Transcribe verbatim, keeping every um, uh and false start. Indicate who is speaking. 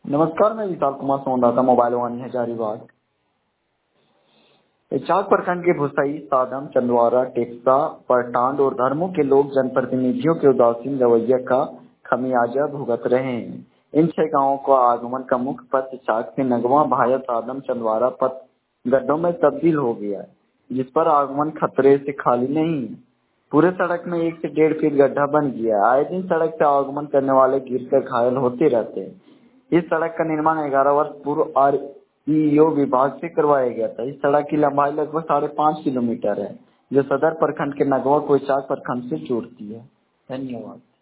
Speaker 1: नमस्कार, मैं विशाल कुमार संवाददाता मोबाइल वाणी हजारीबाग। चाक प्रखंड के भुसई, सादम, चंदवारा, टेक्सा, परटांड और धर्मों के लोग जनप्रतिनिधियों के उदासीन रवैये का खमियाजा भुगत रहे हैं। इन छह गांवों का आगमन का मुख्य पथ चाक से नगवा भाया सादम चंदवारा पथ गड्ढों में तब्दील हो गया है, जिस पर आगमन खतरे से खाली नहीं है। पूरे सड़क में एक से डेढ़ फीट गड्ढा बन गया है। आए दिन सड़क से आगमन करने वाले गिरकर घायल होते रहते हैं। इस सड़क का निर्माण ग्यारह वर्ष पूर्व आर ई ओ विभाग से करवाया गया था। इस सड़क की लंबाई लगभग साढ़े पाँच किलोमीटर है, जो सदर प्रखंड के नगवा को चाक प्रखंड से जोड़ती है। धन्यवाद।